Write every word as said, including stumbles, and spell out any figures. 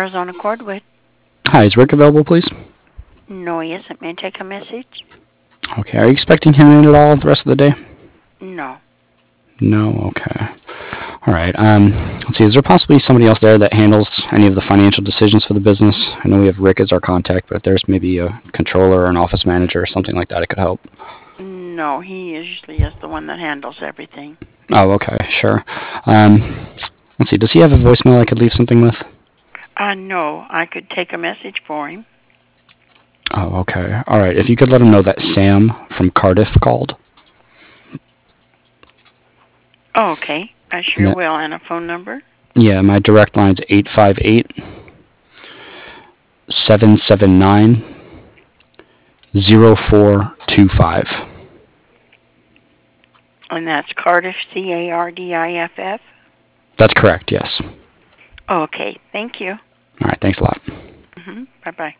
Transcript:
Arizona Cordwood. Hi, is Rick available, please? No, he isn't. May I take a message? Okay, are you expecting him in at all the rest of the day? No. No, okay. All right. Um, let's see. Is there possibly somebody else there that handles any of the financial decisions for the business? I know we have Rick as our contact, but if there's maybe a controller or an office manager or something like that, it could help. No, he usually is the one that handles everything. Oh, okay, sure. Um, let's see. Does he have a voicemail I could leave something with? Uh, no, I could take a message for him. Oh, okay. All right. If you could let him know that Sam from Cardiff called. Oh, okay. I sure That, will. And a phone number? yeah, my direct line's eight five eight, seven seven nine, zero four two five. And that's Cardiff, C A R D I F F? That's correct, yes. Okay, thank you. All right, thanks a lot. Mm-hmm. Bye-bye.